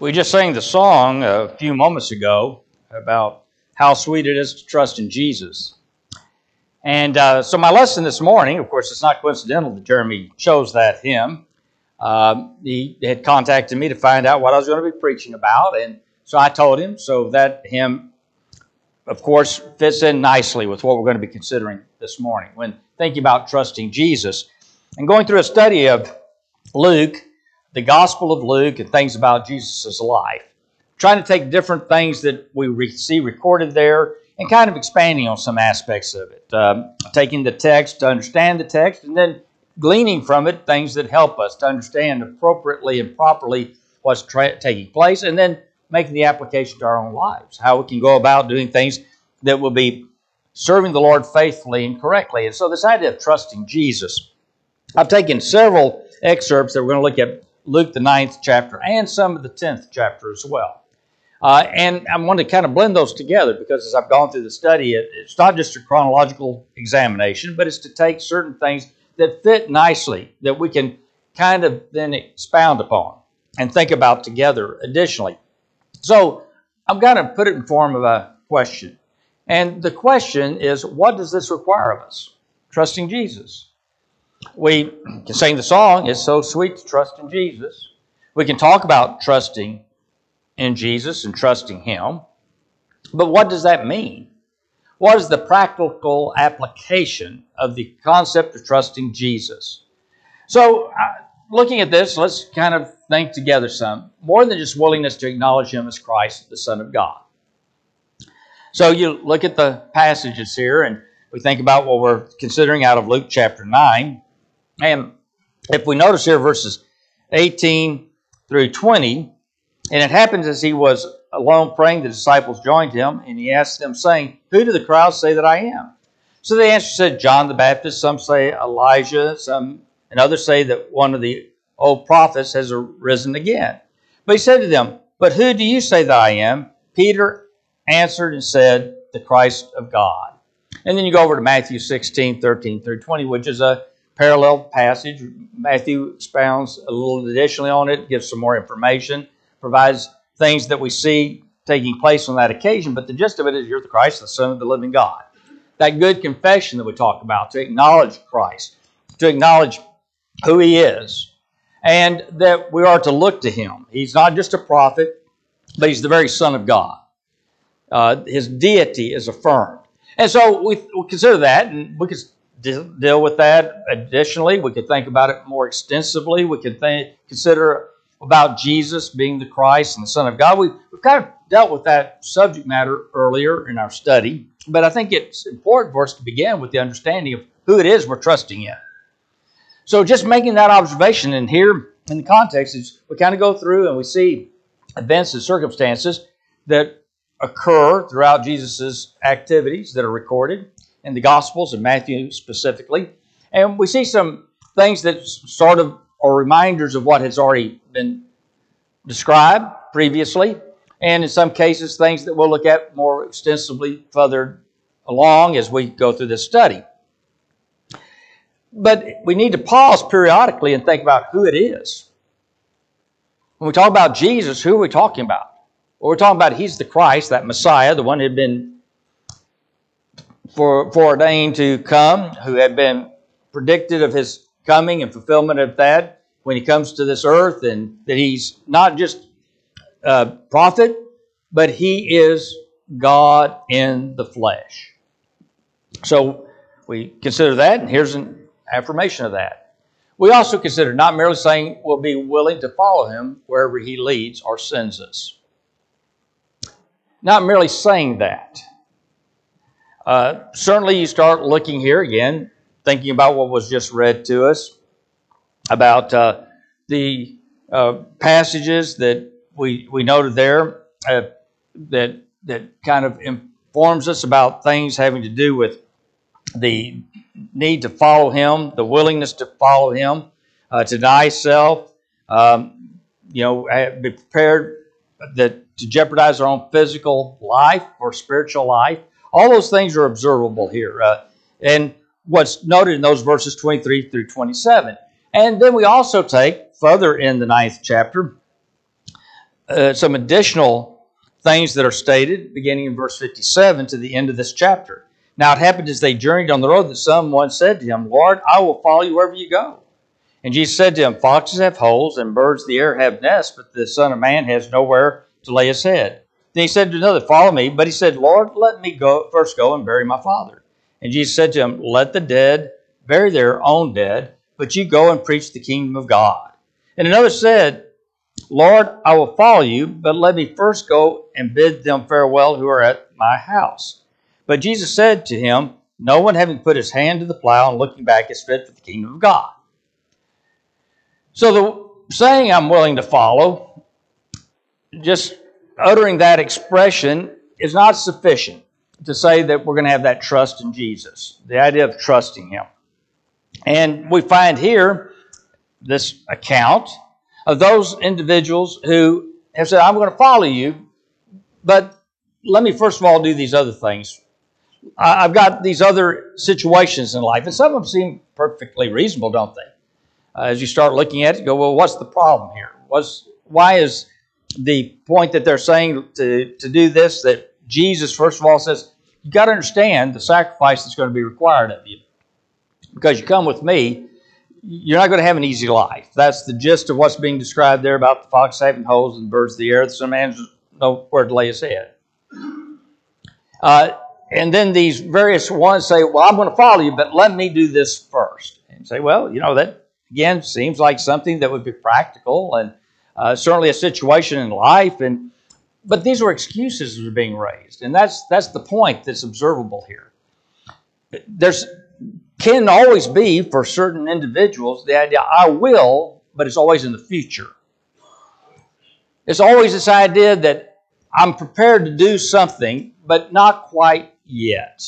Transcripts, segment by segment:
We just sang the song a few moments ago about how sweet it is to trust in Jesus. And so my lesson this morning, of course, it's not coincidental that Jeremy chose that hymn. He had contacted me to find out what I was going to be preaching about, and so I told him. So that hymn, of course, fits in nicely with what we're going to be considering this morning when thinking about trusting Jesus. And going through a study of Luke, the Gospel of Luke, and things about Jesus' life. Trying to take different things that we see recorded there and kind of expanding on some aspects of it. Taking the text to understand the text and then gleaning from it things that help us to understand appropriately and properly what's taking place, and then making the application to our own lives. How we can go about doing things that will be serving the Lord faithfully and correctly. And so this idea of trusting Jesus. I've taken several excerpts that we're going to look at Luke, the 9th chapter, and some of the 10th chapter as well. And I want to kind of blend those together because as I've gone through the study, it's not just a chronological examination, but it's to take certain things that fit nicely that we can kind of then expound upon and think about together additionally. So I'm going to put it in form of a question. And the question is, what does this require of us? Trusting Jesus. We can sing the song, "It's so sweet to trust in Jesus." We can talk about trusting in Jesus and trusting Him. But what does that mean? What is the practical application of the concept of trusting Jesus? So, looking at this, let's kind of think together some. More than just willingness to acknowledge Him as Christ, the Son of God. So you look at the passages here, and we think about what we're considering out of Luke chapter 9. And if we notice here verses 18 through 20, and it happens as he was alone praying, the disciples joined him, and he asked them, saying, "Who do the crowds say that I am?" So they answered, said, "John the Baptist, some say Elijah, and others say that one of the old prophets has arisen again." But he said to them, "But who do you say that I am?" Peter answered and said, "The Christ of God." And then you go over to Matthew 16, 13 through 20, which is a parallel passage. Matthew expounds a little additionally on it, gives some more information, provides things that we see taking place on that occasion, but the gist of it is you're the Christ, the Son of the living God. That good confession that we talk about, to acknowledge Christ, to acknowledge who He is, and that we are to look to Him. He's not just a prophet, but He's the very Son of God. His deity is affirmed. And so we consider that, and we could deal with that additionally. We could think about it more extensively. We could consider about Jesus being the Christ and the Son of God. We've kind of dealt with that subject matter earlier in our study, but I think it's important for us to begin with the understanding of who it is we're trusting in. So just making that observation, and here in the context is we kind of go through and we see events and circumstances that occur throughout Jesus' activities that are recorded in the Gospels, and Matthew specifically. And we see some things that sort of are reminders of what has already been described previously, and in some cases things that we'll look at more extensively further along as we go through this study. But we need to pause periodically and think about who it is. When we talk about Jesus, who are we talking about? Well, we're talking about He's the Christ, that Messiah, the one who had been foreordained to come, who had been predicted of His coming and fulfillment of that when He comes to this earth, and that He's not just a prophet, but He is God in the flesh. So we consider that, and here's an affirmation of that. We also consider not merely saying we'll be willing to follow Him wherever He leads or sends us. Not merely saying that. Certainly you start looking here again, thinking about what was just read to us, about the passages that we noted there that kind of informs us about things having to do with the need to follow Him, the willingness to follow Him, to deny self, be prepared to jeopardize our own physical life or spiritual life. All those things are observable here. And what's noted in those verses 23 through 27. And then we also take, further in the 9th chapter, some additional things that are stated beginning in verse 57 to the end of this chapter. Now it happened as they journeyed on the road that someone said to him, Lord, I will follow you wherever you go. And Jesus said to him, Foxes have holes and birds of the air have nests, but the Son of Man has nowhere to lay his head. Then he said to another, Follow me. But he said, Lord, let me first go and bury my father. And Jesus said to him, Let the dead bury their own dead, but you go and preach the kingdom of God. And another said, Lord, I will follow you, but let me first go and bid them farewell who are at my house. But Jesus said to him, No one having put his hand to the plow and looking back is fit for the kingdom of God. So the saying, I'm willing to follow, just uttering that expression is not sufficient to say that we're going to have that trust in Jesus, the idea of trusting him. And we find here this account of those individuals who have said, I'm going to follow you, but let me first of all do these other things. I've got these other situations in life, and some of them seem perfectly reasonable, don't they? As you start looking at it, you go, well, what's the problem here? Why is the point that they're saying to do this, that Jesus, first of all, says, you've got to understand the sacrifice that's going to be required of you. Because you come with me, you're not going to have an easy life. That's the gist of what's being described there about the fox having holes and birds of the air. Some man doesn't know where to lay his head. And then these various ones say, well, I'm going to follow you, but let me do this first. And say, well, that, again, seems like something that would be practical and certainly a situation in life. But these were excuses that were being raised. And that's the point that's observable here. There's can always be, for certain individuals, the idea, I will, but it's always in the future. It's always this idea that I'm prepared to do something, but not quite yet.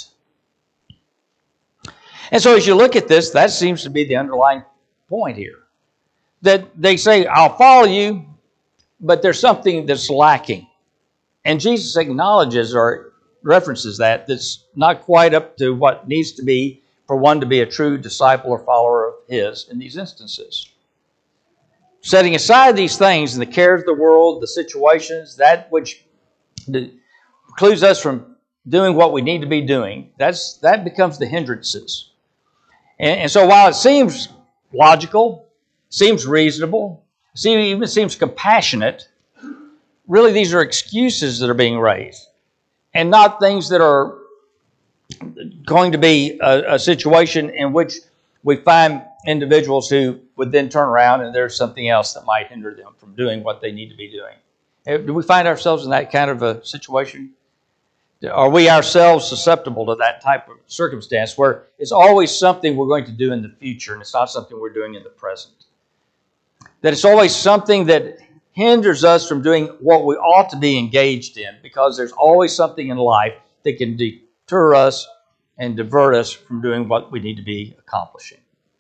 And so as you look at this, that seems to be the underlying point here. That they say, I'll follow you, but there's something that's lacking. And Jesus acknowledges or references that's not quite up to what needs to be for one to be a true disciple or follower of his in these instances. Setting aside these things and the cares of the world, the situations, that which precludes us from doing what we need to be doing, that becomes the hindrances. And so while it seems logical, seems reasonable, even seems compassionate, really these are excuses that are being raised and not things that are going to be a situation in which we find individuals who would then turn around and there's something else that might hinder them from doing what they need to be doing. Do we find ourselves in that kind of a situation? Are we ourselves susceptible to that type of circumstance where it's always something we're going to do in the future and it's not something we're doing in the present? That it's always something that hinders us from doing what we ought to be engaged in because there's always something in life that can deter us and divert us from doing what we need to be accomplishing.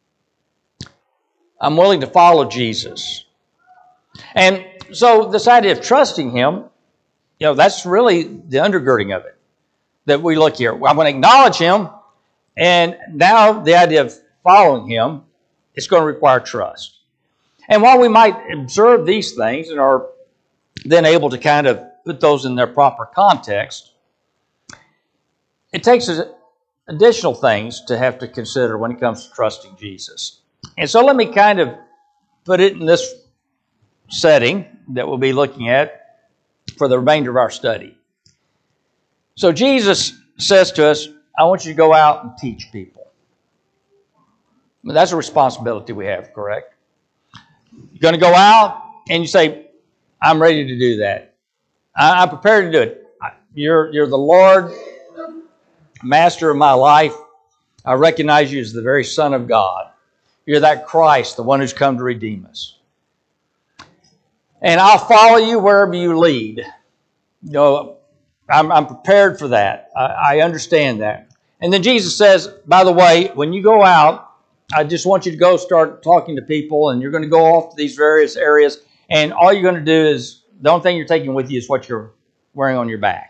I'm willing to follow Jesus. And so this idea of trusting him, that's really the undergirding of it that we look here. I'm going to acknowledge him, and now the idea of following him is going to require trust. And while we might observe these things and are then able to kind of put those in their proper context, it takes additional things to have to consider when it comes to trusting Jesus. And so let me kind of put it in this setting that we'll be looking at for the remainder of our study. So Jesus says to us, I want you to go out and teach people. That's a responsibility we have, correct? You're going to go out and you say, I'm ready to do that. I'm prepared to do it. You're the Lord, Master of my life. I recognize you as the very Son of God. You're that Christ, the one who's come to redeem us. And I'll follow you wherever you lead. I'm prepared for that. I understand that. And then Jesus says, by the way, when you go out, I just want you to go start talking to people, and you're going to go off to these various areas, and all you're going to do is, the only thing you're taking with you is what you're wearing on your back.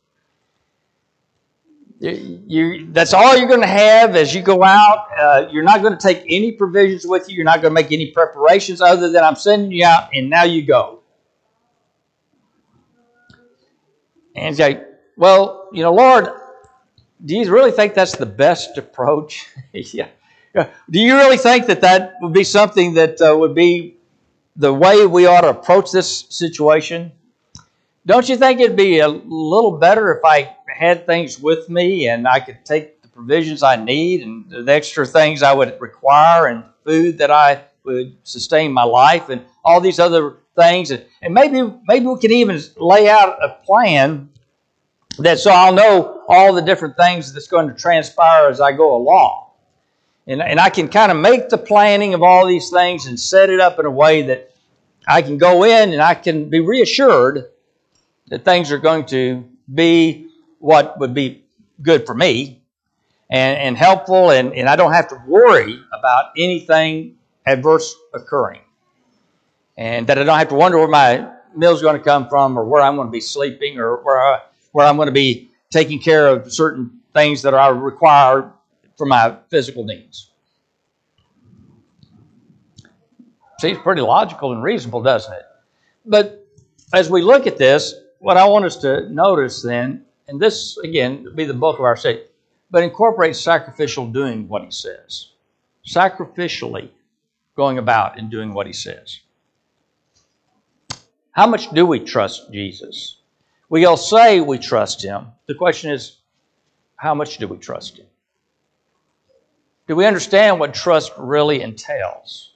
That's all you're going to have as you go out. You're not going to take any provisions with you. You're not going to make any preparations other than I'm sending you out, and now you go. And say, well, Lord, do you really think that's the best approach? Yeah. Do you really think that would be something that would be the way we ought to approach this situation? Don't you think it'd be a little better if I had things with me and I could take the provisions I need and the extra things I would require and food that I would sustain my life and all these other things? And maybe we can even lay out a plan that so I'll know all the different things that's going to transpire as I go along. And I can kind of make the planning of all these things and set it up in a way that I can go in and I can be reassured that things are going to be what would be good for me and helpful, and I don't have to worry about anything adverse occurring. And that I don't have to wonder where my meal's going to come from or where I'm going to be sleeping or where I'm going to be taking care of certain things that I require for my physical needs. Seems pretty logical and reasonable, doesn't it? But as we look at this, what I want us to notice then, and this, again, will be the bulk of our study, but incorporate sacrificial doing what he says. Sacrificially going about and doing what he says. How much do we trust Jesus? We all say we trust him. The question is, how much do we trust him? Do we understand what trust really entails?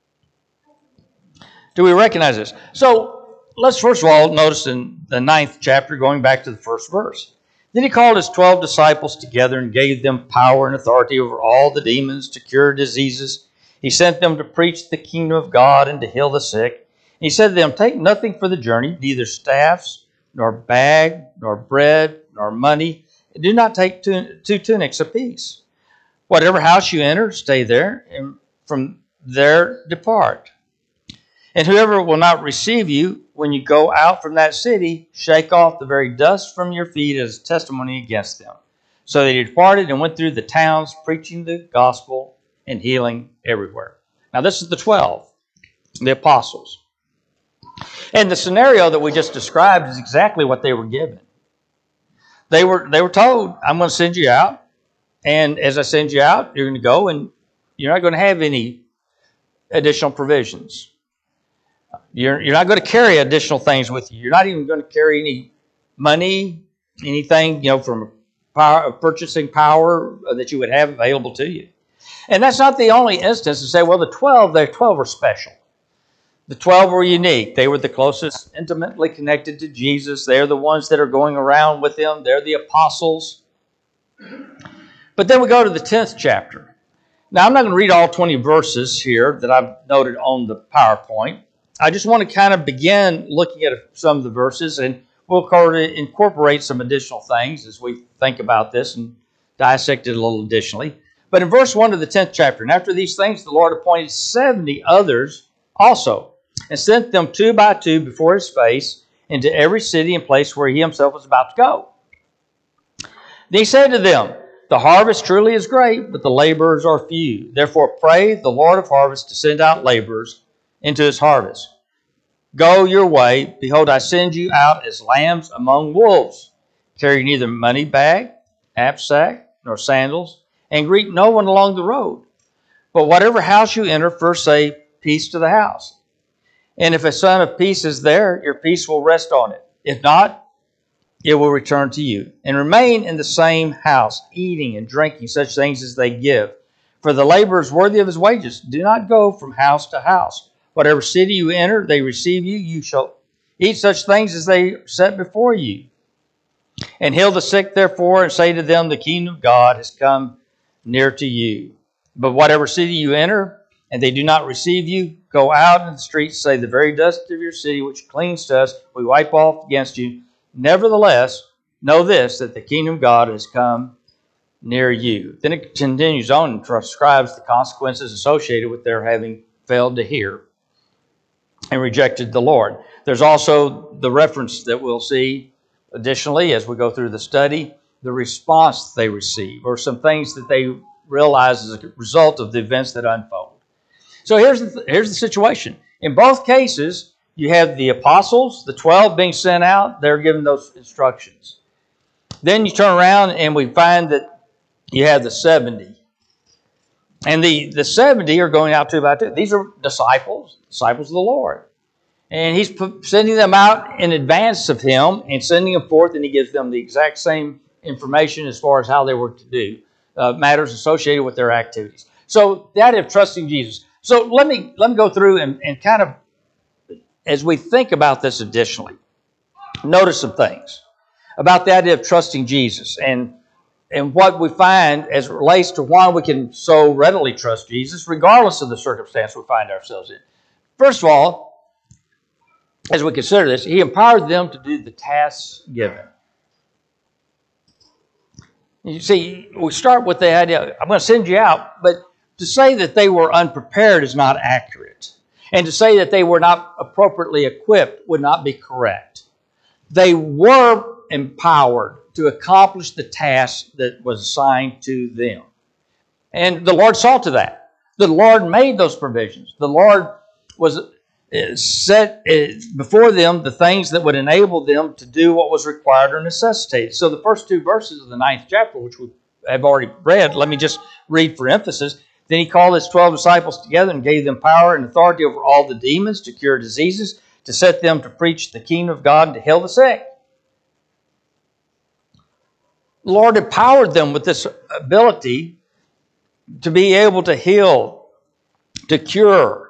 Do we recognize this? So let's first of all notice in the 9th chapter, going back to the first verse. Then he called his 12 disciples together and gave them power and authority over all the demons to cure diseases. He sent them to preach the kingdom of God and to heal the sick. He said to them, take nothing for the journey, neither staffs, nor bag, nor bread, nor money. And do not take two tunics apiece. Whatever house you enter, stay there, and from there depart. And whoever will not receive you when you go out from that city, shake off the very dust from your feet as a testimony against them. So they departed and went through the towns, preaching the gospel and healing everywhere. Now this is the 12, the apostles. And the scenario that we just described is exactly what they were given. They were told, I'm going to send you out. And as I send you out, you're going to go and you're not going to have any additional provisions. You're not going to carry additional things with you. You're not even going to carry any money, anything, from purchasing power that you would have available to you. And that's not the only instance to say, well, the 12 were special. The 12 were unique. They were the closest, intimately connected to Jesus. They're the ones that are going around with him. They're the apostles. But then we go to the 10th chapter. Now, I'm not going to read all 20 verses here that I've noted on the PowerPoint. I just want to kind of begin looking at some of the verses, and we'll incorporate some additional things as we think about this and dissect it a little additionally. But in verse 1 of the 10th chapter, and after these things, the Lord appointed 70 others also, and sent them 2 by 2 before his face into every city and place where he himself was about to go. Then he said to them, the harvest truly is great, but the laborers are few. Therefore pray the Lord of harvest to send out laborers into his harvest. Go your way. Behold, I send you out as lambs among wolves. Carry neither money bag, knapsack, nor sandals, and greet no one along the road. But whatever house you enter, first say, peace to the house. And if a son of peace is there, your peace will rest on it. If not, it will return to you. And remain in the same house, eating and drinking such things as they give. For the laborer is worthy of his wages. Do not go from house to house. Whatever city you enter, they receive you. You shall eat such things as they set before you. And heal the sick, therefore, and say to them, the kingdom of God has come near to you. But whatever city you enter, and they do not receive you, go out in the streets, say, the very dust of your city, which clings to us, we wipe off against you. Nevertheless, know this, that the kingdom of God has come near you. Then it continues on and describes the consequences associated with their having failed to hear and rejected the Lord. There's also the reference that we'll see additionally as we go through the study, the response they receive, or some things that they realize as a result of the events that unfold. So here's the situation. In both cases, you have the apostles, the 12 being sent out. They're given those instructions. Then you turn around and we find that you have the 70. And the 70 are going out two by two. These are disciples of the Lord. And he's sending them out in advance of him and sending them forth, and he gives them the exact same information as far as how they were to do matters associated with their activities. So the idea of trusting Jesus. So let me go through and kind of, as we think about this additionally, notice some things about the idea of trusting Jesus and what we find as it relates to why we can so readily trust Jesus, regardless of the circumstance we find ourselves in. First of all, as we consider this, he empowered them to do the tasks given. You see, we start with the idea, I'm going to send you out, but to say that they were unprepared is not accurate. And to say that they were not appropriately equipped would not be correct. They were empowered to accomplish the task that was assigned to them. And the Lord saw to that. The Lord made those provisions. The Lord was set before them the things that would enable them to do what was required or necessitated. So the first two verses of the 9th chapter, which we have already read, let me just read for emphasis. Then he called his 12 disciples together and gave them power and authority over all the demons to cure diseases, to set them to preach the kingdom of God and to heal the sick. The Lord empowered them with this ability to be able to heal, to cure.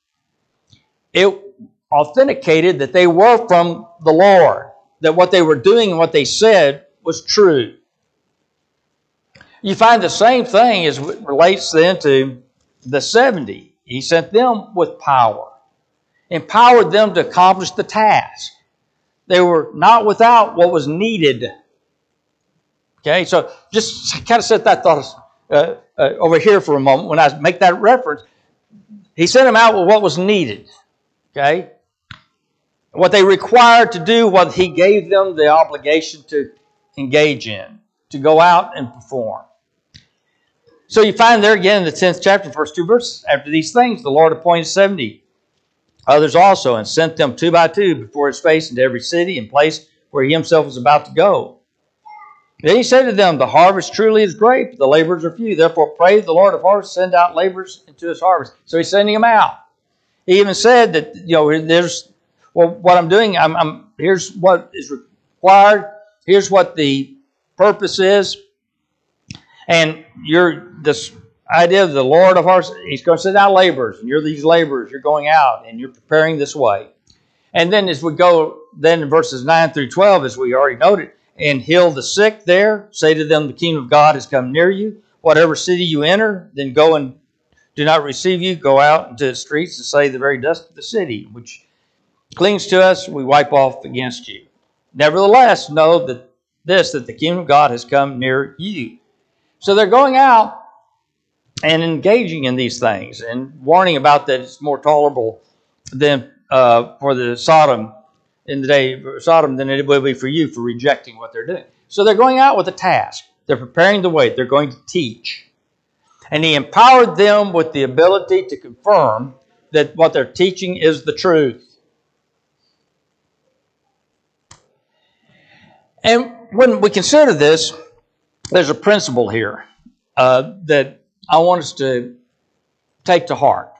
It authenticated that they were from the Lord, that what they were doing and what they said was true. You find the same thing as it relates then to the 70. He sent them with power, empowered them to accomplish the task. They were not without what was needed. Okay, so just kind of set that thought over here for a moment. When I make that reference, he sent them out with what was needed. Okay, what they required to do, what he gave them the obligation to engage in, to go out and perform. So you find there again in the 10th chapter, first two verses, after these things, the Lord appointed 70 others also, and sent them two by two before his face into every city and place where he himself was about to go. Then he said to them, the harvest truly is great, but the laborers are few. Therefore pray the Lord of harvest, send out laborers into his harvest. So he's sending them out. He even said that, what I'm doing, here's what is required. Here's what the purpose is. And this idea of the Lord of harvest, he's going to send out laborers. And you're these laborers. You're going out and you're preparing this way. And then as we go, then in verses 9 through 12, as we already noted, and heal the sick there. Say to them, the kingdom of God has come near you. Whatever city you enter, then go and do not receive you. Go out into the streets and say the very dust of the city, which clings to us, we wipe off against you. Nevertheless, know that the kingdom of God has come near you. So they're going out and engaging in these things and warning about that it's more tolerable than for the Sodom in the day of Sodom than it will be for you for rejecting what they're doing. So they're going out with a task. They're preparing the way. They're going to teach. And he empowered them with the ability to confirm that what they're teaching is the truth. And when we consider this, there's a principle here that I want us to take to heart.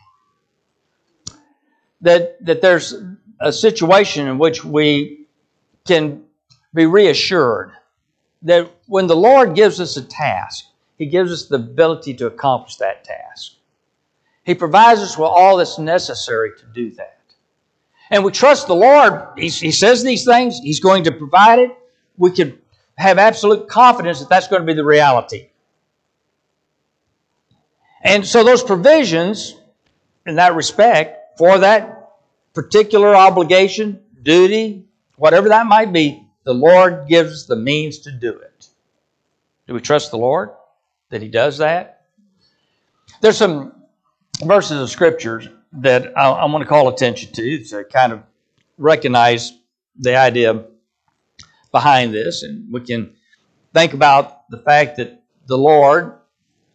That there's a situation in which we can be reassured that when the Lord gives us a task, he gives us the ability to accomplish that task. He provides us with all that's necessary to do that. And we trust the Lord. He says these things. He's going to provide it. We can have absolute confidence that that's going to be the reality. And so those provisions, in that respect, for that particular obligation, duty, whatever that might be, the Lord gives the means to do it. Do we trust the Lord that he does that? There's some verses of Scriptures that I want to call attention to kind of recognize the idea behind this. And we can think about the fact that the Lord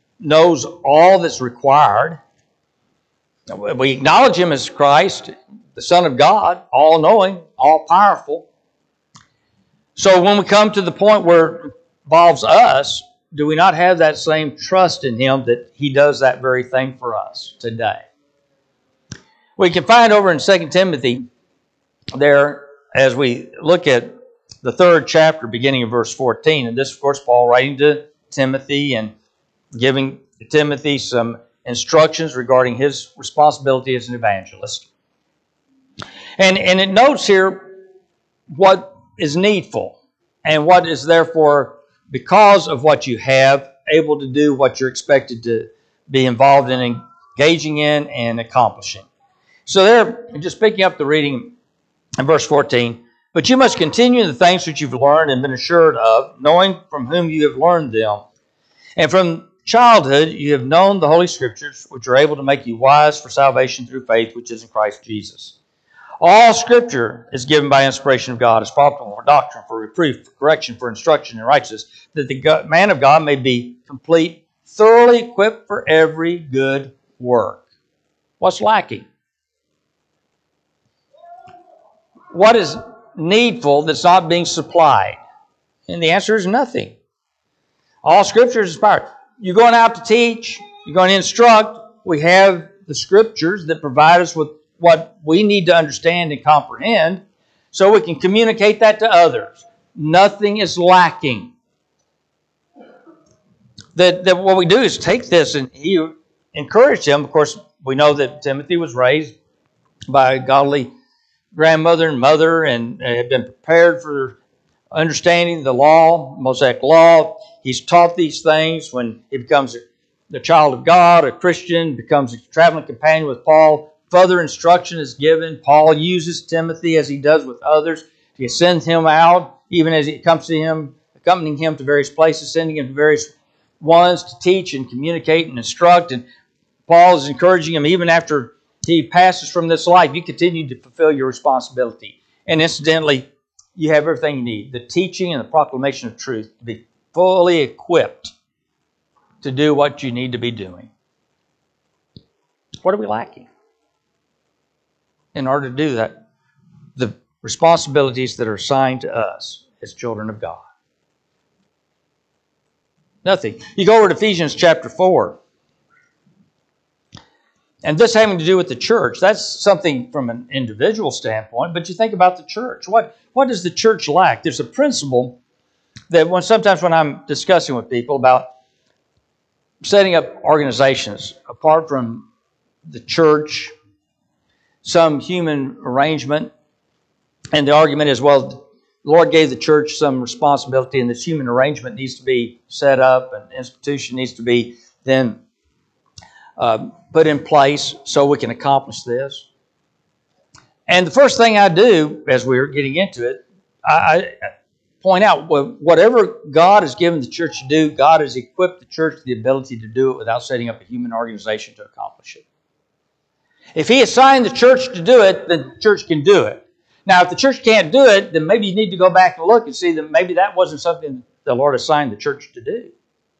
knows all that's required. We acknowledge him as Christ, the Son of God, all-knowing, all-powerful. So when we come to the point where it involves us, do we not have that same trust in Him that He does that very thing for us today? We can find over in 2 Timothy there, as we look at the 3rd chapter, beginning in verse 14. And this, of course, Paul writing to Timothy and giving Timothy some instructions regarding his responsibility as an evangelist. And it notes here what is needful and what is therefore, because of what you have, able to do what you're expected to be involved in, engaging in, and accomplishing. So there, just picking up the reading in verse 14, but you must continue in the things which you've learned and been assured of, knowing from whom you have learned them. And from childhood you have known the Holy Scriptures, which are able to make you wise for salvation through faith, which is in Christ Jesus. All Scripture is given by inspiration of God, is profitable for doctrine, for reproof, for correction, for instruction in righteousness, that the man of God may be complete, thoroughly equipped for every good work. What's lacking? What is needful that's not being supplied? And the answer is nothing. All Scripture is inspired. You're going out to teach, you're going to instruct. We have the Scriptures that provide us with what we need to understand and comprehend so we can communicate that to others. Nothing is lacking. That what we do is take this, and he encouraged him. Of course, we know that Timothy was raised by a godly grandmother and mother and had been prepared for understanding the law, Mosaic law. He's taught these things. When he becomes the child of God, a Christian, becomes a traveling companion with Paul, further instruction is given. Paul uses Timothy as he does with others. He sends him out, even as he comes to him, accompanying him to various places, sending him to various ones to teach and communicate and instruct. And Paul is encouraging him, even after he passes from this life, you continue to fulfill your responsibility. And incidentally, you have everything you need. The teaching and the proclamation of truth to be fully equipped to do what you need to be doing. What are we lacking in order to do that? The responsibilities that are assigned to us as children of God. Nothing. You go over to Ephesians chapter 4. And this having to do with the church, that's something from an individual standpoint, but you think about the church. What does the church lack? There's a principle that sometimes when I'm discussing with people about setting up organizations, apart from the church, some human arrangement, and the argument is, well, the Lord gave the church some responsibility, and this human arrangement needs to be set up, and institution needs to be then put in place so we can accomplish this. And the first thing I do, as we're getting into it, I point out, whatever God has given the church to do, God has equipped the church with the ability to do it without setting up a human organization to accomplish it. If He assigned the church to do it, then the church can do it. Now, if the church can't do it, then maybe you need to go back and look and see that maybe that wasn't something the Lord assigned the church to do.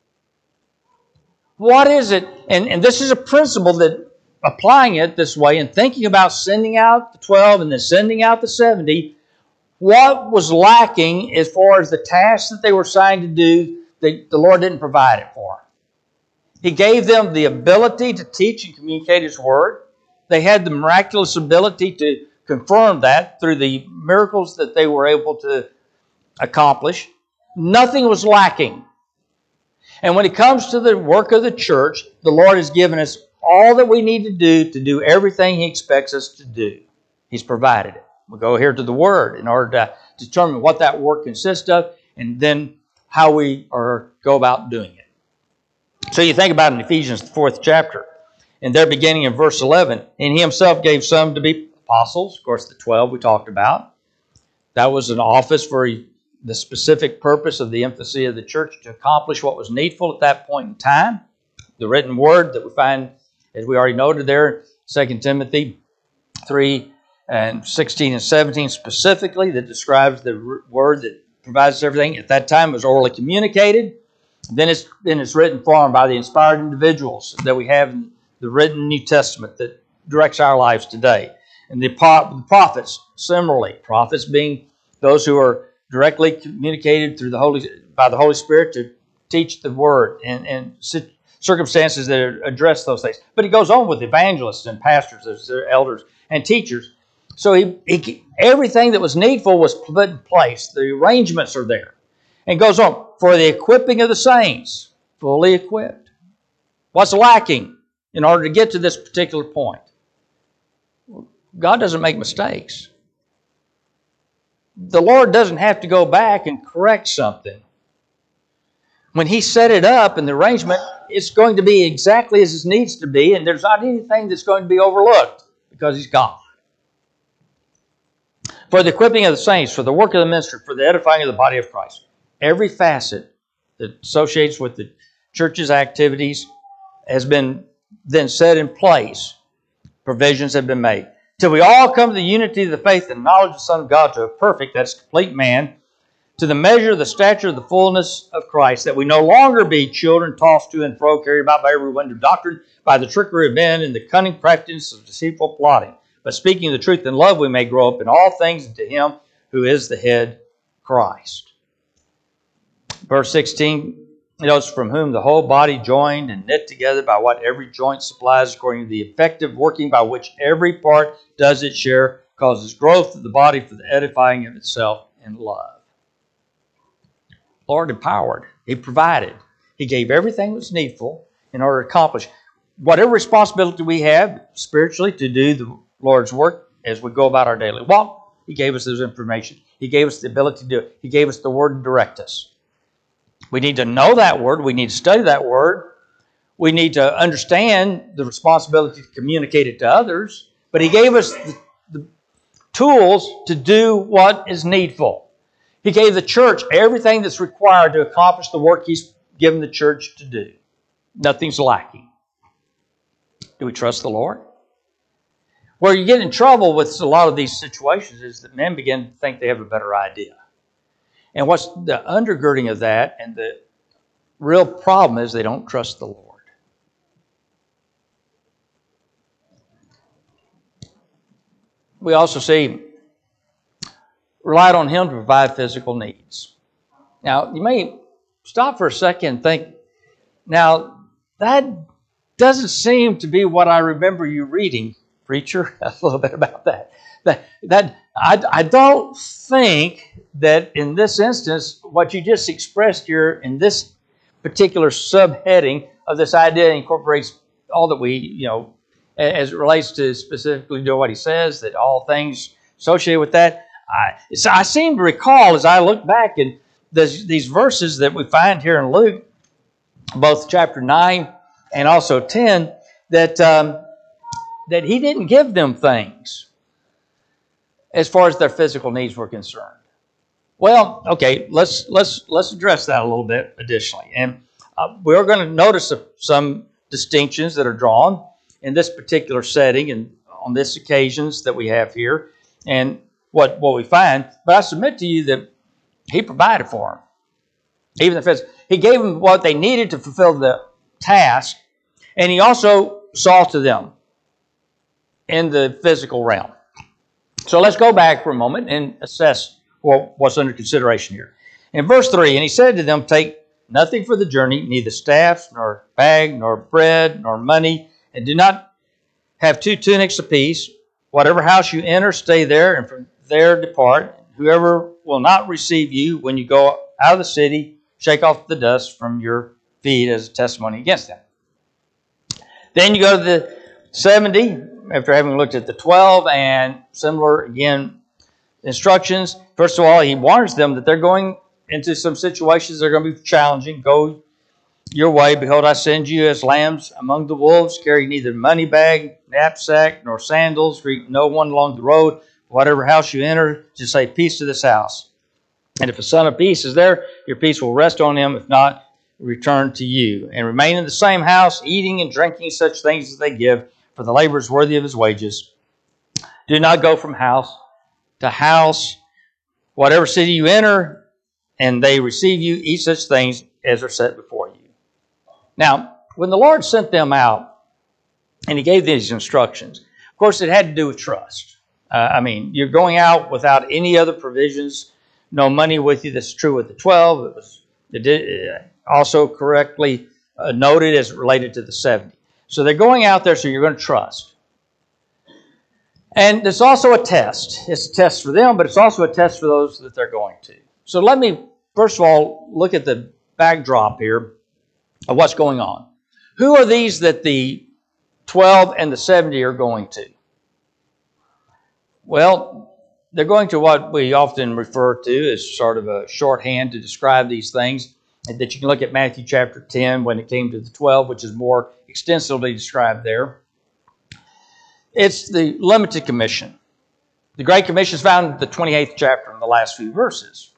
What is it? And this is a principle that applying it this way and thinking about sending out the 12 and then sending out the 70, what was lacking as far as the tasks that they were assigned to do, the Lord didn't provide it for them. He gave them the ability to teach and communicate His Word. They had the miraculous ability to confirm that through the miracles that they were able to accomplish. Nothing was lacking. And when it comes to the work of the church, the Lord has given us all that we need to do everything He expects us to do. He's provided it. We'll go here to the Word in order to determine what that work consists of and then how we go about doing it. So you think about it in Ephesians, the 4th chapter, and they're beginning in verse 11. And He Himself gave some to be apostles, of course the 12 we talked about. That was an office for the specific purpose of the emphasis of the church to accomplish what was needful at that point in time. The written word that we find, as we already noted there, 2 Timothy 3 and 16 and 17 specifically, that describes the word that provides everything. At that time it was orally communicated. Then it's written form by the inspired individuals that we have in the written New Testament that directs our lives today. And the prophets, similarly, prophets being those who are directly communicated by the Holy Spirit to teach the word and circumstances that address those things. But he goes on with evangelists and pastors, as their elders and teachers. So everything that was needful was put in place. The arrangements are there. And goes on, for the equipping of the saints, fully equipped. What's lacking in order to get to this particular point? God doesn't make mistakes. The Lord doesn't have to go back and correct something. When He set it up in the arrangement, it's going to be exactly as it needs to be, and there's not anything that's going to be overlooked because He's God. For the equipping of the saints, for the work of the ministry, for the edifying of the body of Christ. Every facet that associates with the church's activities has been then set in place. Provisions have been made. Till we all come to the unity of the faith and knowledge of the Son of God, to a perfect, that's complete man, to the measure of the stature of the fullness of Christ, that we no longer be children tossed to and fro, carried about by every wind of doctrine, by the trickery of men and the cunning practice of deceitful plotting. But speaking the truth in love, we may grow up in all things into Him who is the head, Christ. Verse 16, notes, from whom the whole body joined and knit together by what every joint supplies, according to the effective working by which every part does its share, causes growth of the body for the edifying of itself in love. Lord empowered. He provided. He gave everything that's needful in order to accomplish whatever responsibility we have spiritually to do the Lord's work as we go about our daily walk. He gave us those information. He gave us the ability to do it. He gave us the Word to direct us. We need to know that Word. We need to study that Word. We need to understand the responsibility to communicate it to others. But He gave us the tools to do what is needful. He gave the church everything that's required to accomplish the work He's given the church to do. Nothing's lacking. Do we trust the Lord? Where you get in trouble with a lot of these situations is that men begin to think they have a better idea. And what's the undergirding of that, and the real problem is they don't trust the Lord. We also see relied on Him to provide physical needs. Now, you may stop for a second and think, now, that doesn't seem to be what I remember you reading, preacher. A little bit about that. I don't think that in this instance, what you just expressed here in this particular subheading of this idea incorporates all that we, as it relates to specifically to what he says, that all things associated with that. I seem to recall as I look back in these verses that we find here in Luke, both chapter 9 and also 10, that he didn't give them things as far as their physical needs were concerned. Well, okay, let's address that a little bit additionally. And we're going to notice some distinctions that are drawn in this particular setting and on this occasions that we have here and what we find. But I submit to you that He provided for them. Even if He gave them what they needed to fulfill the task, and He also saw to them in the physical realm. So let's go back for a moment and assess what's under consideration here. In verse 3, and He said to them, take nothing for the journey, neither staff, nor bag, nor bread, nor money, and do not have 2 tunics apiece. Whatever house you enter, stay there, and from there depart. Whoever will not receive you when you go out of the city, shake off the dust from your feet as a testimony against them. Then you go to the 70, after having looked at the 12, and similar, again, instructions. First of all, He warns them that they're going into some situations that are going to be challenging. Go your way. Behold, I send you as lambs among the wolves. Carry neither money bag, knapsack, nor sandals. Greet no one along the road. Whatever house you enter, just say, peace to this house. And if a son of peace is there, your peace will rest on him. If not, return to you. And remain in the same house, eating and drinking such things as they give, for the labor is worthy of his wages. Do not go from house to house. Whatever city you enter, and they receive you, eat such things as are set before you. Now, when the Lord sent them out, and He gave these instructions, of course, it had to do with trust. You're going out without any other provisions, no money with you. That's true with the 12. Also correctly noted as related to the 70. So they're going out there, so you're going to trust. And it's also a test. It's a test for them, but it's also a test for those that they're going to. So let me, first of all, look at the backdrop here of what's going on. Who are these that the 12 and the 70 are going to? Well, they're going to what we often refer to as sort of a shorthand to describe these things, and that you can look at Matthew chapter 10 when it came to the 12, which is more extensively described there. It's the limited commission. The Great Commission is found in the 28th chapter in the last few verses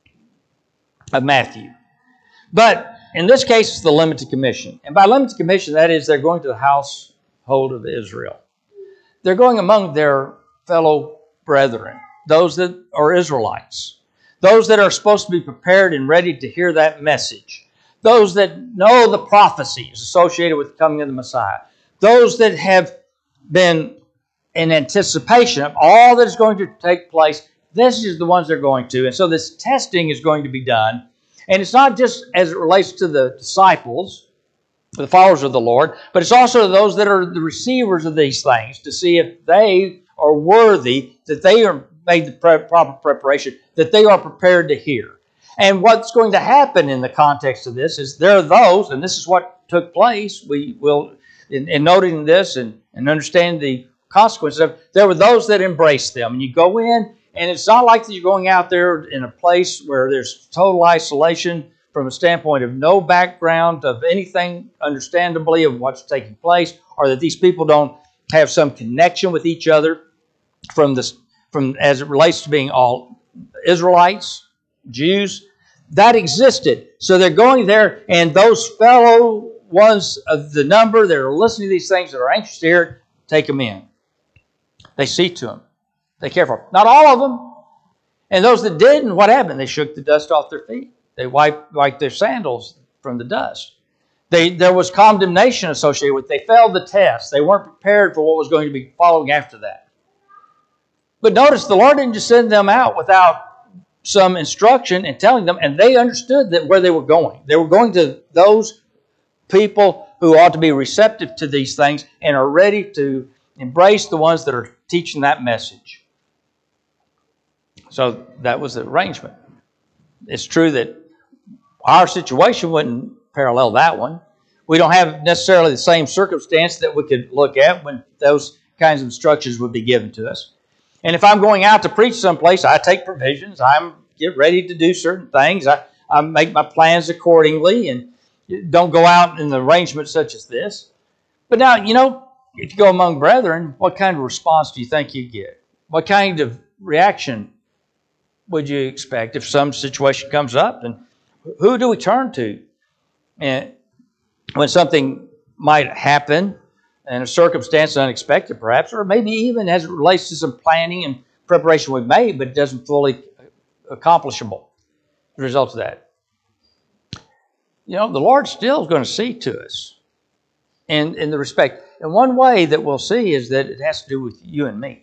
of Matthew. But in this case, it's the limited commission. And by limited commission, that is, they're going to the household of Israel. They're going among their fellow brethren, those that are Israelites, those that are supposed to be prepared and ready to hear that message, those that know the prophecies associated with the coming of the Messiah, those that have been in anticipation of all that is going to take place. This is the ones they're going to. And so this testing is going to be done. And it's not just as it relates to the disciples, the followers of the Lord, but it's also those that are the receivers of these things to see if they are worthy, that they are made the proper preparation, that they are prepared to hear. And what's going to happen in the context of this is there are those, and this is what took place, we will, in noting this and understand the consequences of, there were those that embraced them. And you go in, and it's not like you're going out there in a place where there's total isolation from a standpoint of no background of anything understandably of what's taking place, or that these people don't have some connection with each other from as it relates to being all Israelites, Jews. That existed. So they're going there, and those fellow ones of the number that are listening to these things that are anxious to hear it, take them in. They see to them. They care for them. Not all of them. And those that didn't, what happened? They shook the dust off their feet. They wiped their sandals from the dust. There was condemnation associated with it. They failed the test. They weren't prepared for what was going to be following after that. But notice the Lord didn't just send them out without some instruction and telling them, and they understood that where they were going. They were going to those people who ought to be receptive to these things and are ready to embrace the ones that are teaching that message. So that was the arrangement. It's true that our situation wouldn't parallel that one. We don't have necessarily the same circumstance that we could look at when those kinds of instructions would be given to us. And if I'm going out to preach someplace, I take provisions. I get ready to do certain things. I make my plans accordingly and don't go out in the arrangement such as this. But now, if you go among brethren, what kind of response do you think you get? What kind of reaction would you expect if some situation comes up? And who do we turn to? And when something might happen, and a circumstance unexpected perhaps, or maybe even as it relates to some planning and preparation we've made, but it doesn't fully accomplishable as a result of that. The Lord still is going to see to us in the respect. And one way that we'll see is that it has to do with you and me.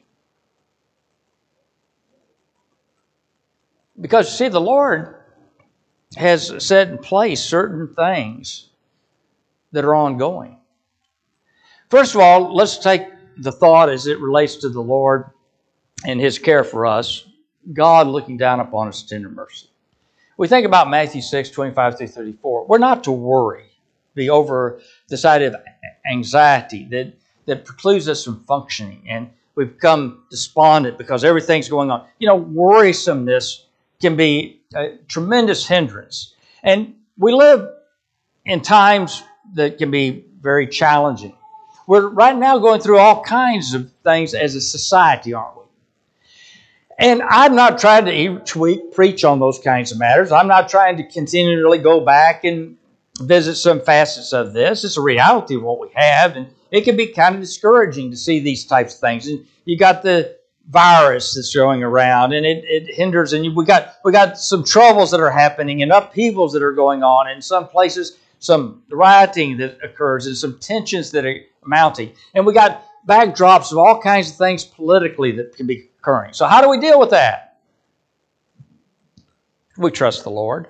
Because, you see, the Lord has set in place certain things that are ongoing. First of all, let's take the thought as it relates to the Lord and His care for us, God looking down upon us in tender mercy. We think about Matthew 6, 25 through 34. We're not to worry, be over this idea of anxiety that precludes us from functioning, and we become despondent because everything's going on. Worrisomeness can be a tremendous hindrance. And we live in times that can be very challenging. We're right now going through all kinds of things as a society, aren't we? And I'm not trying to each week preach on those kinds of matters. I'm not trying to continually go back and visit some facets of this. It's a reality of what we have, and it can be kind of discouraging to see these types of things. And you got the virus that's going around, and it hinders, and we got some troubles that are happening and upheavals that are going on in some places, some rioting that occurs, and some tensions that are mounting. And we got backdrops of all kinds of things politically that can be occurring. So how do we deal with that? We trust the Lord.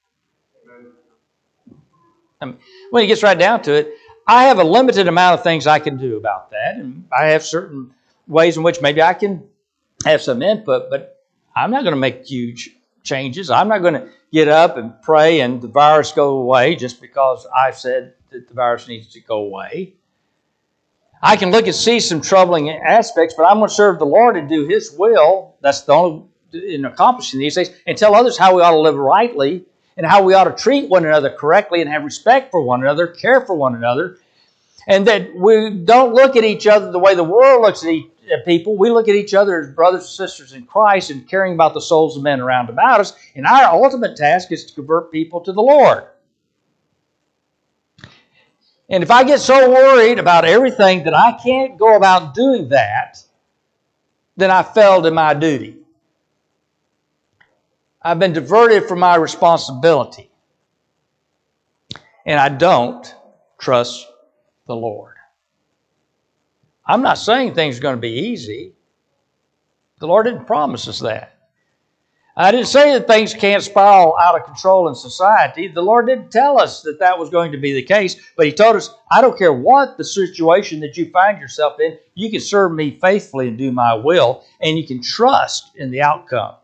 I mean, when it gets right down to it, I have a limited amount of things I can do about that, and I have certain ways in which maybe I can have some input, but I'm not going to make huge changes. I'm not going to get up and pray and the virus go away just because I've said that the virus needs to go away. I can look and see some troubling aspects, but I'm going to serve the Lord and do His will. That's the only in accomplishing these things, and tell others how we ought to live rightly and how we ought to treat one another correctly and have respect for one another, care for one another, and that we don't look at each other the way the world looks at people. We look at each other as brothers and sisters in Christ and caring about the souls of men around about us. And our ultimate task is to convert people to the Lord. And if I get so worried about everything that I can't go about doing that, then I failed in my duty. I've been diverted from my responsibility. And I don't trust the Lord. I'm not saying things are going to be easy. The Lord didn't promise us that. I didn't say that things can't spiral out of control in society. The Lord didn't tell us that that was going to be the case, but He told us, I don't care what the situation that you find yourself in, you can serve me faithfully and do my will, and you can trust in the outcome.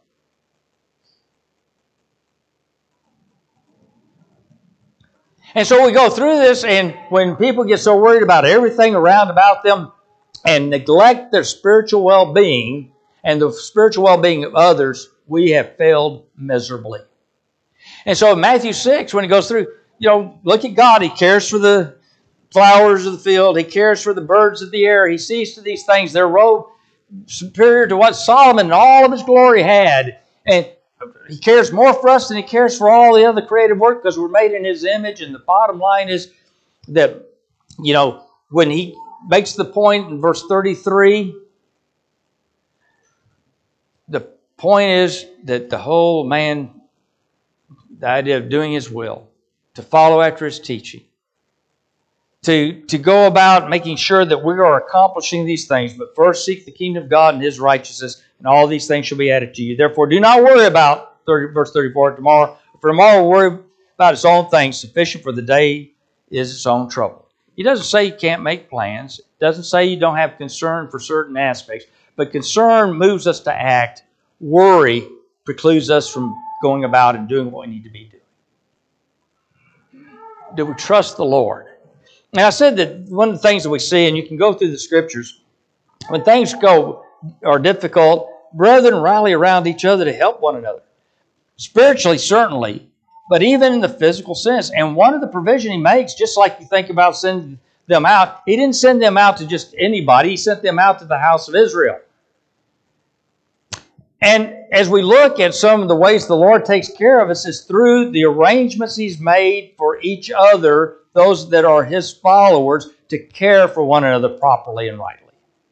And so we go through this, and when people get so worried about everything around about them and neglect their spiritual well-being and the spiritual well-being of others, we have failed miserably. And so in Matthew 6, when he goes through, look at God. He cares for the flowers of the field. He cares for the birds of the air. He sees to these things. They're robed superior to what Solomon in all of his glory had. And He cares more for us than He cares for all the other creative work because we're made in His image. And the bottom line is that, when He makes the point in verse 33, the point is that the whole man, the idea of doing His will, to follow after His teaching, to go about making sure that we are accomplishing these things, but first seek the kingdom of God and His righteousness, and all these things shall be added to you. Therefore, do not worry about, verse 34, tomorrow. For tomorrow will worry about its own things. Sufficient for the day is its own trouble. He doesn't say you can't make plans. It doesn't say you don't have concern for certain aspects. But concern moves us to act. Worry precludes us from going about and doing what we need to be doing. Do we trust the Lord? And I said that one of the things that we see, and you can go through the Scriptures, when things are difficult, brethren rally around each other to help one another. Spiritually, certainly, but even in the physical sense. And one of the provision He makes, just like you think about sending them out, He didn't send them out to just anybody. He sent them out to the house of Israel. And as we look at some of the ways the Lord takes care of us is through the arrangements He's made for each other, those that are His followers, to care for one another properly and rightly.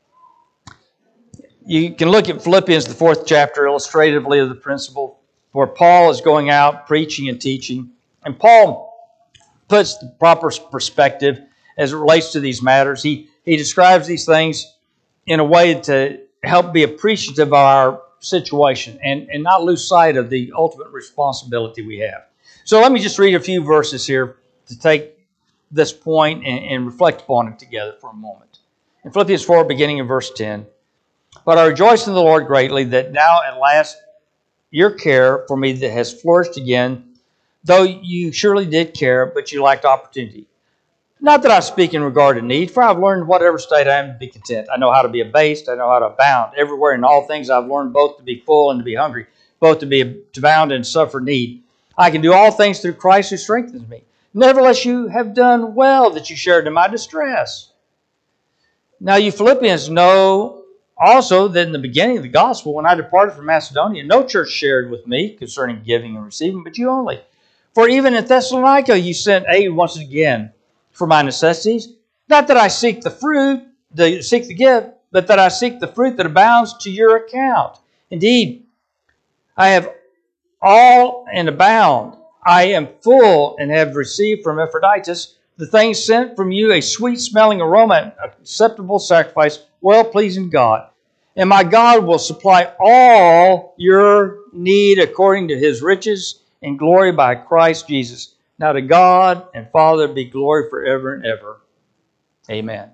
You can look at Philippians, the 4th chapter, illustratively of the principle, where Paul is going out preaching and teaching. And Paul puts the proper perspective as it relates to these matters. He describes these things in a way to help be appreciative of our situation and not lose sight of the ultimate responsibility we have. So let me just read a few verses here to take this point and reflect upon it together for a moment. In Philippians 4, beginning in verse 10, but I rejoice in the Lord greatly that now at last your care for me that has flourished again, though you surely did care, but you lacked opportunity. Not that I speak in regard to need, for I've learned whatever state I am to be content. I know how to be abased, I know how to abound. Everywhere in all things I've learned both to be full and to be hungry, both to abound and suffer need. I can do all things through Christ who strengthens me. Nevertheless, you have done well that you shared in my distress. Now you Philippians know also that in the beginning of the gospel, when I departed from Macedonia, no church shared with me concerning giving and receiving, but you only. For even in Thessalonica you sent aid once again for my necessities. Not that I seek the gift, but that I seek the fruit that abounds to your account. Indeed, I have all and abound. I am full and have received from Epaphroditus the things sent from you a sweet-smelling aroma, acceptable sacrifice, well-pleasing to God. And my God will supply all your need according to his riches and glory by Christ Jesus. Now to God and Father be glory forever and ever. Amen.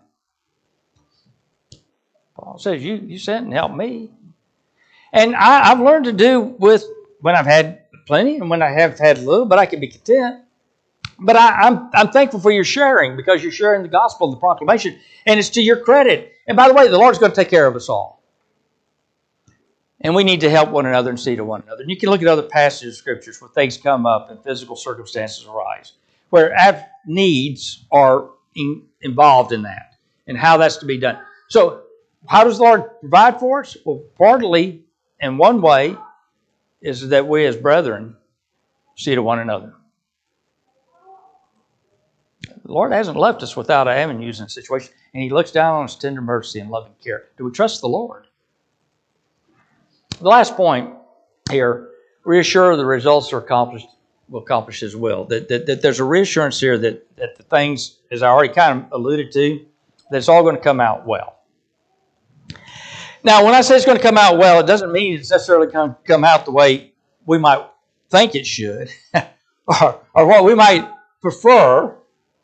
Paul says, you sent and helped me. And I've learned to do with when I've had plenty and when I have had little, but I can be content. But I'm thankful for your sharing, because you're sharing the gospel, the proclamation, and it's to your credit. And by the way, the Lord's going to take care of us all. And we need to help one another and see to one another. And you can look at other passages of scriptures where things come up and physical circumstances arise, where needs are involved in that and how that's to be done. So how does the Lord provide for us? Well, partly, in one way, is that we as brethren see to one another. The Lord hasn't left us without avenues in a situation, and he looks down on us tender mercy and loving care. Do we trust the Lord? The last point here, reassure the results will accomplish his will. That there's a reassurance here that the things, as I already kind of alluded to, that it's all going to come out well. Now, when I say it's going to come out well, it doesn't mean it's necessarily going to come out the way we might think it should, or what we might prefer.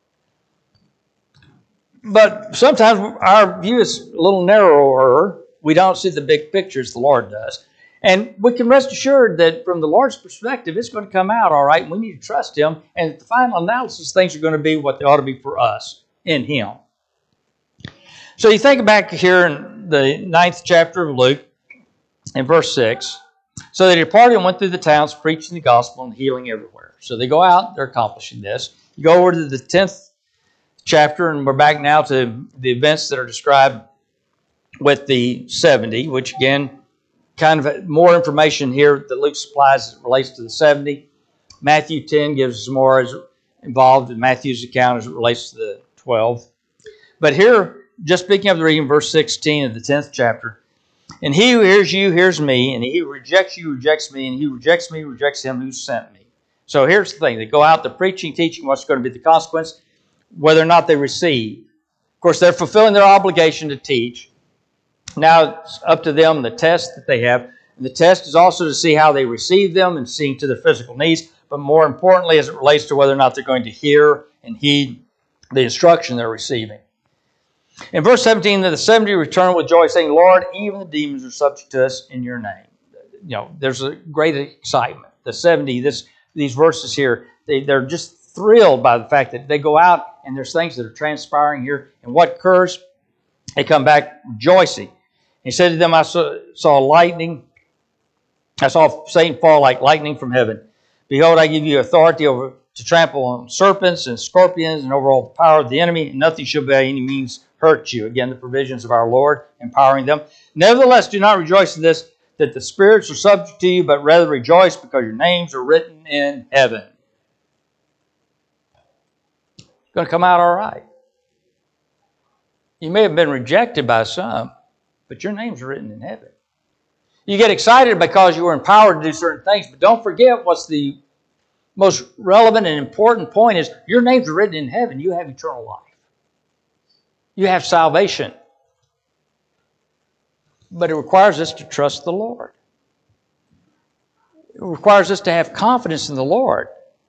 But sometimes our view is a little narrower. We don't see the big picture as the Lord does. And we can rest assured that from the Lord's perspective, it's going to come out all right, and we need to trust him. And at the final analysis, things are going to be what they ought to be for us in him. So you think back here in the 9th chapter of Luke, in verse 6. So they departed and went through the towns, preaching the gospel and healing everywhere. So they go out, they're accomplishing this. You go over to the 10th chapter, and we're back now to the events that are described with the 70, which again, kind of more information here that Luke supplies as it relates to the 70. Matthew 10 gives us more as involved in Matthew's account as it relates to the 12. But here, just speaking of the reading, verse 16 of the 10th chapter, and he who hears you hears me, and he who rejects you rejects me, and he who rejects me rejects him who sent me. So here's the thing. They go out, they're preaching, teaching, what's going to be the consequence, whether or not they receive. Of course, they're fulfilling their obligation to teach. Now it's up to them, the test that they have. And the test is also to see how they receive them and seeing to their physical needs, but more importantly, as it relates to whether or not they're going to hear and heed the instruction they're receiving. In verse 17, the 70 return with joy, saying, Lord, even the demons are subject to us in your name. You know, there's a great excitement. The 70, these verses here, they're just thrilled by the fact that they go out and there's things that are transpiring here. And what occurs? They come back rejoicing. He said to them, I saw lightning. I saw Satan fall like lightning from heaven. Behold, I give you authority to trample on serpents and scorpions and over all the power of the enemy, and nothing shall by any means hurt you. Again, the provisions of our Lord, empowering them. Nevertheless, do not rejoice in this, that the spirits are subject to you, but rather rejoice because your names are written in heaven. It's going to come out all right. You may have been rejected by some, but your names are written in heaven. You get excited because you were empowered to do certain things, but don't forget what's the most relevant and important point is your names are written in heaven. You have eternal life. You have salvation. But it requires us to trust the Lord. It requires us to have confidence in the Lord.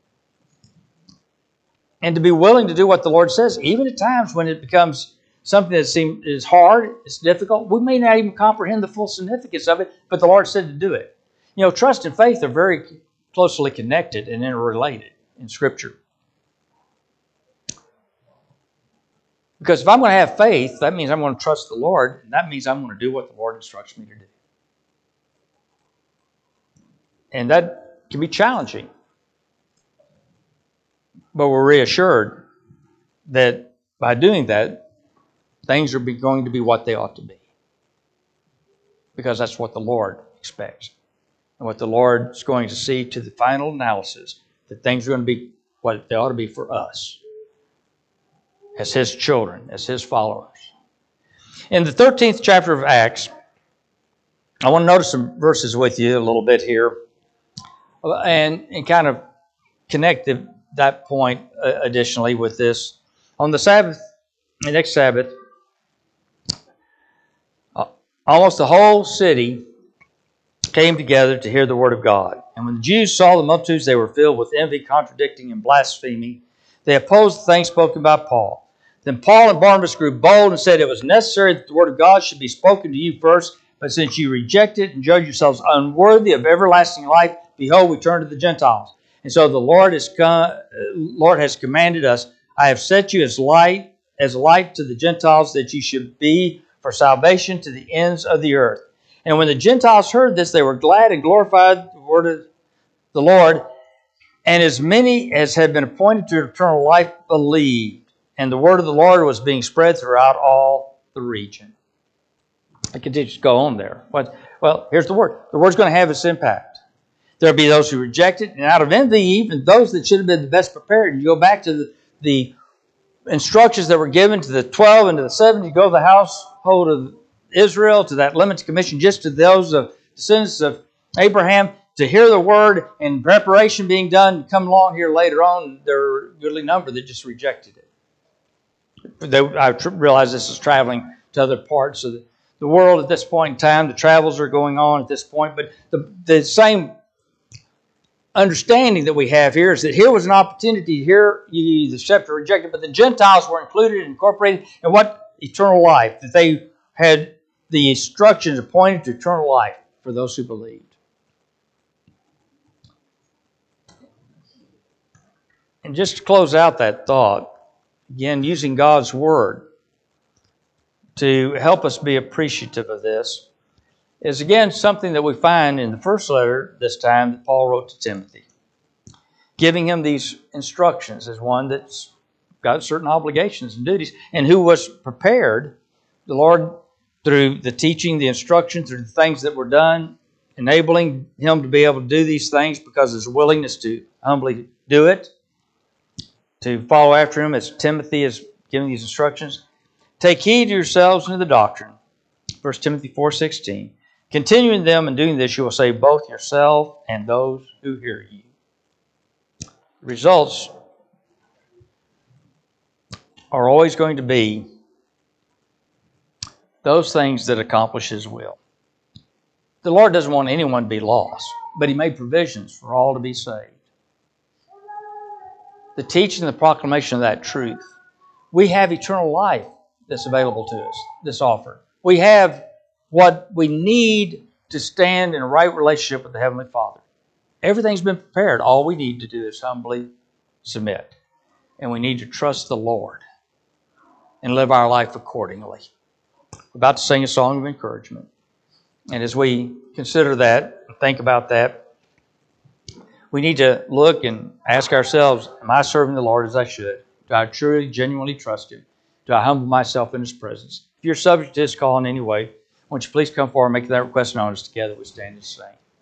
And to be willing to do what the Lord says, even at times when it becomes something that is hard, it's difficult. We may not even comprehend the full significance of it, but the Lord said to do it. You know, trust and faith are very closely connected and interrelated in Scripture. Because if I'm going to have faith, that means I'm going to trust the Lord, and that means I'm going to do what the Lord instructs me to do. And that can be challenging. But we're reassured that by doing that, things are going to be what they ought to be. Because that's what the Lord expects. And what the Lord is going to see to the final analysis, that things are going to be what they ought to be for us. As His children, as His followers. In the 13th chapter of Acts, I want to notice some verses with you a little bit here and kind of connect that point additionally with this. On the Sabbath, the next Sabbath, almost the whole city came together to hear the word of God. And when the Jews saw the multitudes, they were filled with envy, contradicting, and blaspheming. They opposed the things spoken by Paul. Then Paul and Barnabas grew bold and said it was necessary that the word of God should be spoken to you first, but since you reject it and judge yourselves unworthy of everlasting life, behold, we turn to the Gentiles. And so the Lord has commanded us, I have set you as light to the Gentiles, that you should be for salvation to the ends of the earth. And when the Gentiles heard this, they were glad and glorified the word of the Lord. And as many as had been appointed to eternal life believed. And the word of the Lord was being spread throughout all the region. I could just go on there. Well, here's the word. The word's going to have its impact. There'll be those who reject it. And out of envy, even those that should have been the best prepared. You go back to the instructions that were given to the 12 and to the 7. You go to the household of Israel, to that limited commission, just to those of descendants of Abraham, to hear the word and preparation being done. Come along here later on, there are a goodly number that just rejected it. I realize this is traveling to other parts of the world at this point in time. The travels are going on at this point, but the same understanding that we have here is that here was an opportunity. Here the scepter rejected, but the Gentiles were included and incorporated in what? Eternal life. That they had the instructions appointed to eternal life for those who believed. And just to close out that thought, again, using God's Word to help us be appreciative of this, is again something that we find in the first letter this time that Paul wrote to Timothy, giving him these instructions as one that's got certain obligations and duties, and who was prepared, the Lord, through the teaching, the instruction, through the things that were done, enabling him to be able to do these things because of his willingness to humbly do it, to follow after him as Timothy is giving these instructions. Take heed to yourselves and to the doctrine. 1 Timothy 4:16. Continuing them and doing this, you will save both yourself and those who hear you. The results are always going to be those things that accomplish His will. The Lord doesn't want anyone to be lost, but He made provisions for all to be saved. The teaching and the proclamation of that truth. We have eternal life that's available to us, that's offered. We have what we need to stand in a right relationship with the Heavenly Father. Everything's been prepared. All we need to do is humbly submit. And we need to trust the Lord and live our life accordingly. We're about to sing a song of encouragement. And as we consider that, think about that, we need to look and ask ourselves, am I serving the Lord as I should? Do I truly, genuinely trust Him? Do I humble myself in His presence? If you're subject to His call in any way, won't you please come forward and make that request known as together we stand and sing.